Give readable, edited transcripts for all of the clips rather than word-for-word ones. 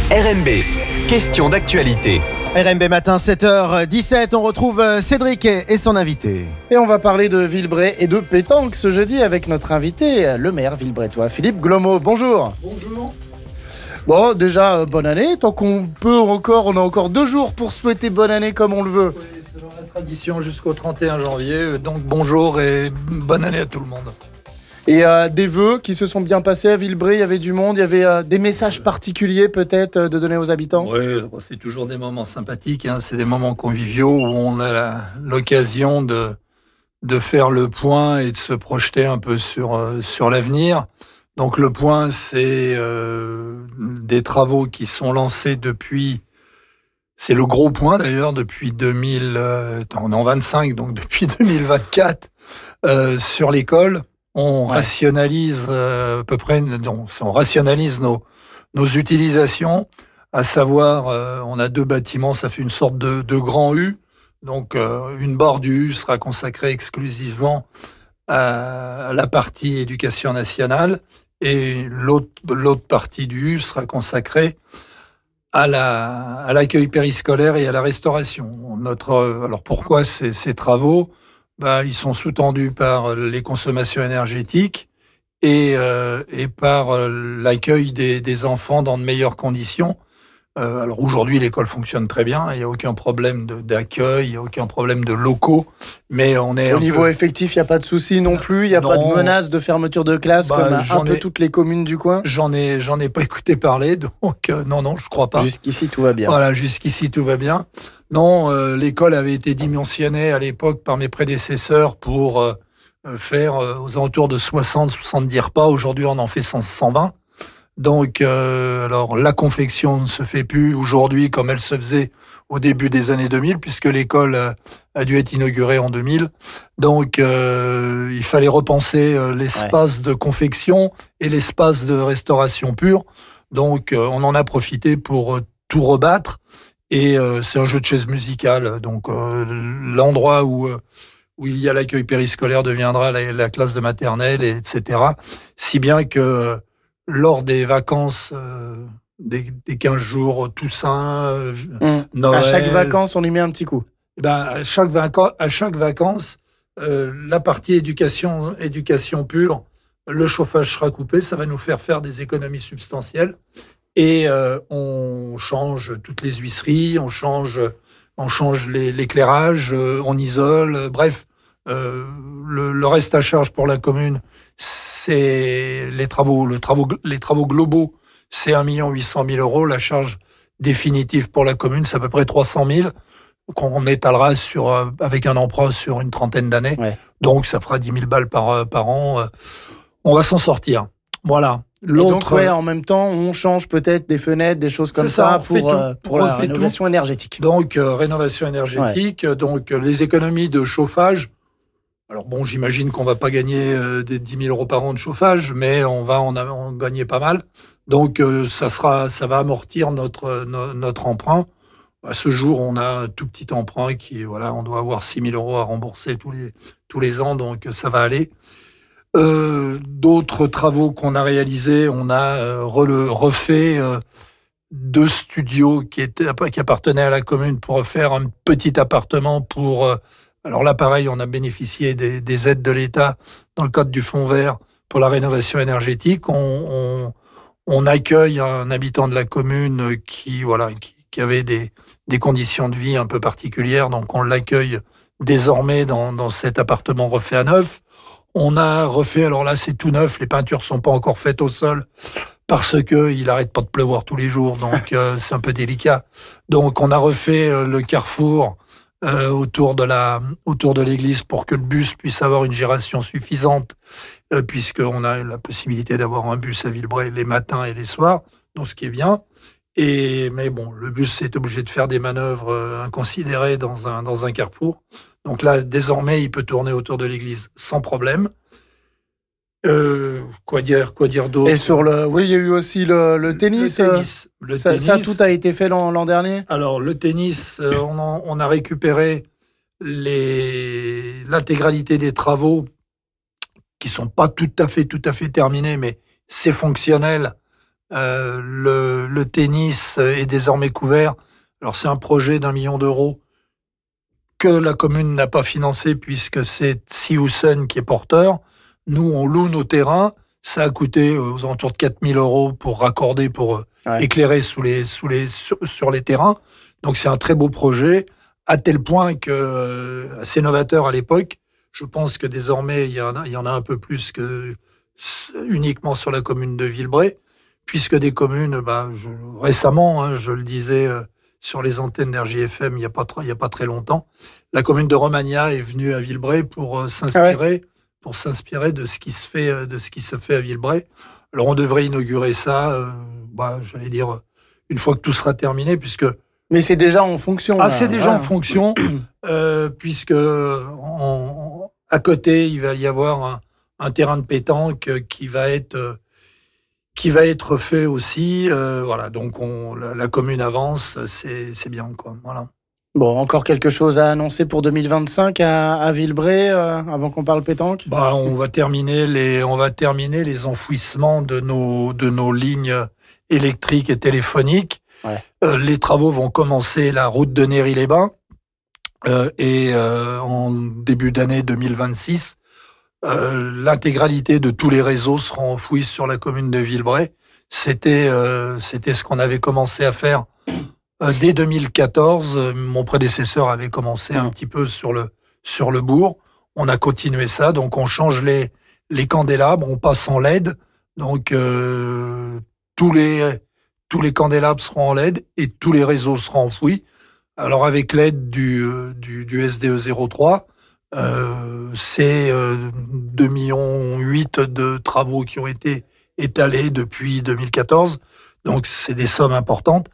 RMB, question d'actualité. RMB matin, 7h17, on retrouve Cédric et son invité. Et on va parler de Villebret et de pétanque ce jeudi avec notre invité, le maire villebrétois, Philippe Glomo. Bonjour. Bonjour. Bon, déjà, bonne année. Tant qu'on peut encore, on a encore 2 jours pour souhaiter bonne année comme on le veut. Oui, selon la tradition jusqu'au 31 janvier. Donc bonjour et bonne année à tout le monde. Et des vœux qui se sont bien passés à Villebret, il y avait du monde, il y avait des messages particuliers peut-être de donner aux habitants. Oui, c'est toujours des moments sympathiques, hein. C'est des moments conviviaux où on a l'occasion de faire le point et de se projeter un peu sur l'avenir. Donc le point, c'est des travaux qui sont lancés depuis... C'est le gros point d'ailleurs depuis 2025, donc depuis 2024 sur l'école. On rationalise à peu près, on rationalise nos utilisations, à savoir, on a 2 bâtiments, ça fait une sorte de grand U. Donc, une barre du U sera consacrée exclusivement à la partie éducation nationale et l'autre partie du U sera consacrée à l'accueil périscolaire et à la restauration. Alors, pourquoi ces travaux ? Ils sont sous-tendus par les consommations énergétiques et par l'accueil des enfants dans de meilleures conditions. Alors aujourd'hui, l'école fonctionne très bien, il n'y a aucun problème d'accueil, il n'y a aucun problème de locaux, mais on est... Au niveau effectif, il n'y a pas de souci non plus, il n'y a pas de menace de fermeture de classe comme un peu toutes les communes du coin. J'en ai pas écouté parler, donc non, je crois pas. Jusqu'ici, tout va bien. Voilà, jusqu'ici, tout va bien. Non, l'école avait été dimensionnée à l'époque par mes prédécesseurs pour faire aux alentours de 60-70 repas. Aujourd'hui, on en fait 120. Donc, alors la confection ne se fait plus aujourd'hui comme elle se faisait au début des années 2000, puisque l'école a dû être inaugurée en 2000. Donc, il fallait repenser l'espace de confection et l'espace de restauration pure. Donc, on en a profité pour tout rebattre. Et c'est un jeu de chaises musicales. Donc, l'endroit où il y a l'accueil périscolaire deviendra la classe de maternelle, etc. Si bien que lors des vacances, des 15 jours Toussaint, Noël... À chaque vacances, on y met un petit coup. À chaque vacances, la partie éducation pure, le chauffage sera coupé, ça va nous faire des économies substantielles. Et on change toutes les huisseries, on change l'éclairage, on isole, bref. Le reste à charge pour la commune, c'est les travaux globaux, c'est 1 800 000 euros. La charge définitive pour la commune, c'est à peu près 300 000 qu'on étalera avec un emprunt sur une trentaine d'années. Ouais. Donc, ça fera 10 000 balles par an. On va s'en sortir. Voilà. Et donc, en même temps, on change peut-être des fenêtres, des choses comme ça pour la rénovation énergétique. Donc, rénovation énergétique, donc les économies de chauffage. Alors bon, j'imagine qu'on va pas gagner des 10 000 euros par an de chauffage, mais on va en gagner pas mal. Donc, ça va amortir notre emprunt. À ce jour, on a un tout petit emprunt on doit avoir 6 000 euros à rembourser tous les ans, donc ça va aller. D'autres travaux qu'on a réalisés, on a refait 2 studios qui appartenaient à la commune pour faire un petit appartement pour... alors là, pareil, on a bénéficié des aides de l'État dans le cadre du Fonds vert pour la rénovation énergétique. On accueille un habitant de la commune qui avait des conditions de vie un peu particulières, donc on l'accueille désormais dans cet appartement refait à neuf. On a refait, alors là c'est tout neuf, les peintures sont pas encore faites au sol parce que il arrête pas de pleuvoir tous les jours, donc c'est un peu délicat. Donc on a refait le carrefour autour de l'église pour que le bus puisse avoir une gération suffisante, puisqu'on a la possibilité d'avoir un bus à Villebret les matins et les soirs, donc ce qui est bien. Mais bon, le bus est obligé de faire des manœuvres inconsidérées dans un carrefour. Donc là, désormais, il peut tourner autour de l'église sans problème. Quoi dire d'autre ? Et il y a eu aussi le tennis. Le tennis. Ça, tout a été fait l'an dernier ? Alors, le tennis, on a récupéré l'intégralité des travaux qui sont pas tout à fait terminés, mais c'est fonctionnel Le tennis est désormais couvert. Alors c'est un projet d'1 million d'euros que la commune n'a pas financé puisque c'est Sioussen qui est porteur. Nous, on loue nos terrains. Ça a coûté aux alentours de 4 000 euros pour raccorder, pour éclairer sur les terrains. Donc c'est un très beau projet, à tel point que assez novateur à l'époque. Je pense que désormais, il y en a un peu plus que uniquement sur la commune de Villebray, puisque des communes, récemment, je le disais sur les antennes d'RJFM il y a pas très longtemps, la commune de Romagna est venue à Villebray pour s'inspirer de ce qui se fait à Villebray. Alors on devrait inaugurer ça, j'allais dire une fois que tout sera terminé, puisque mais c'est déjà en fonction. C'est déjà en fonction, puisque à côté il va y avoir un terrain de pétanque qui va être fait aussi. Voilà, donc la commune avance, c'est bien, quoi. Voilà. Bon, encore quelque chose à annoncer pour 2025 à Villebray, avant qu'on parle pétanque? On va terminer les enfouissements de nos lignes électriques et téléphoniques. Ouais. Les travaux vont commencer la route de Néry-les-Bains et en début d'année 2026, l'intégralité de tous les réseaux sera enfouis sur la commune de Villebray. C'était ce qu'on avait commencé à faire dès 2014. Mon prédécesseur avait commencé un petit peu sur le bourg. On a continué ça, donc on change les candélabres, on passe en LED. Donc tous les candélabres seront en LED et tous les réseaux seront enfouis. Alors avec l'aide du SDE 03, c'est 2,8 millions de travaux qui ont été étalés depuis 2014. Donc c'est des sommes importantes.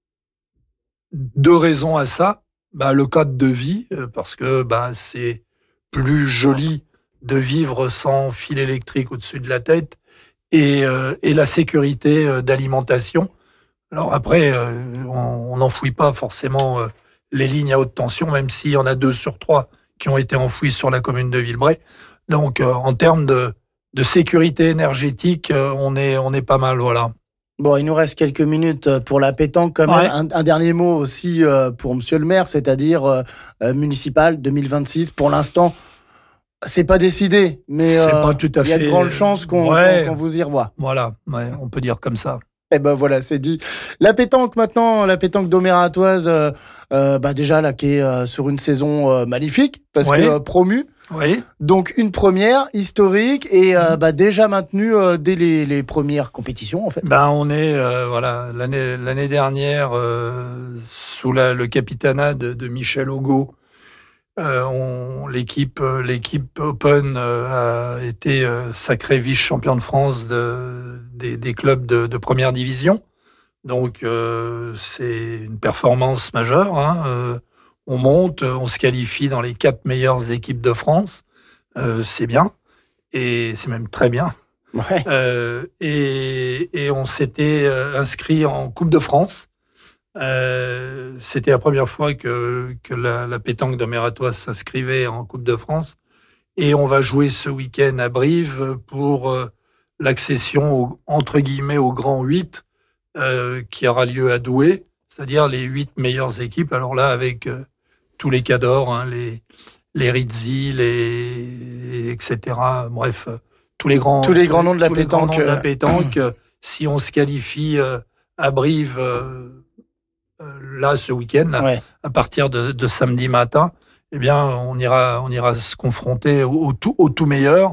2 raisons à ça. Le cadre de vie, parce que c'est plus joli de vivre sans fil électrique au-dessus de la tête, et la sécurité d'alimentation. Alors après, on n'enfouit pas forcément les lignes à haute tension, même s'il y en a 2 sur 3 qui ont été enfouis sur la commune de Villebray. Donc en termes de sécurité énergétique, on est pas mal, voilà. Bon, il nous reste quelques minutes pour la pétanque quand même. Un dernier mot aussi pour Monsieur le maire, c'est-à-dire municipal 2026. Pour l'instant, c'est pas décidé, mais c'est pas tout à il y a de grandes chances qu'on vous y revoie. Voilà, on peut dire comme ça. Et voilà, c'est dit. La pétanque maintenant, la pétanque d'Omeratoise, déjà là qui est sur une saison magnifique parce que promue. Oui. Donc une première historique et déjà maintenue dès les premières compétitions en fait. On est l'année dernière sous le capitanat de Michel Augaud. L'équipe Open a été sacrée vice-champion de France des clubs de première division. Donc c'est une performance majeure. On monte, on se qualifie dans les 4 meilleures équipes de France. C'est bien. Et c'est même très bien. Ouais. Et on s'était inscrit en Coupe de France. C'était la première fois que la pétanque d'Omeratoise s'inscrivait en Coupe de France. Et on va jouer ce week-end à Brive pour l'accession, entre guillemets, au Grand 8 qui aura lieu à Douai, c'est-à-dire les 8 meilleures équipes. Alors là, avec tous les cadors, les Rizzi, etc. Bref, tous les grands noms de la pétanque. Si on se qualifie à Brive là ce week-end, à partir de samedi matin, on ira se confronter au tout meilleur.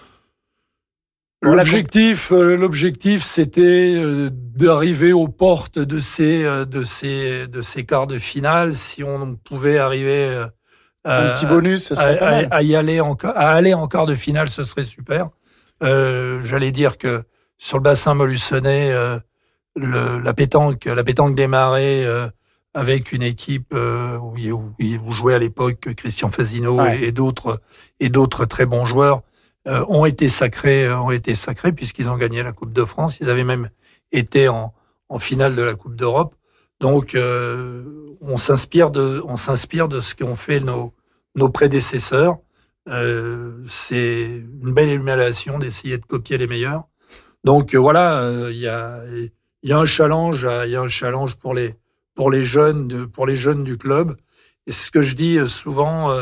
L'objectif, c'était d'arriver aux portes de ces quarts de finale. Si on pouvait arriver un petit bonus, ce serait pas mal. À aller en quart de finale, ce serait super. J'allais dire que sur le bassin molussonnais, la pétanque des Marais, avec une équipe où jouait à l'époque Christian Fasino et d'autres très bons joueurs, ont été sacrés puisqu'ils ont gagné la Coupe de France. Ils avaient même été en finale de la Coupe d'Europe. Donc, on s'inspire de ce qu'ont fait nos prédécesseurs. C'est une belle émulation d'essayer de copier les meilleurs. Donc voilà, il y a un challenge, pour les jeunes, du club. Et c'est ce que je dis souvent.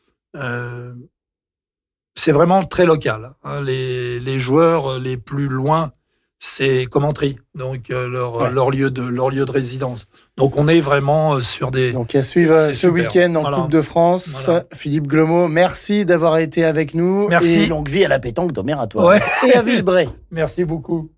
C'est vraiment très local. Hein. Les joueurs les plus loin, c'est Commentry, donc leur lieu de résidence. Donc on est vraiment sur des. Donc à suivre ce week-end en Coupe de France. Voilà. Philippe Glomot, merci d'avoir été avec nous. Merci. Et longue vie à la pétanque d'Omer à toi. Ouais. Et à Villebray. Merci beaucoup.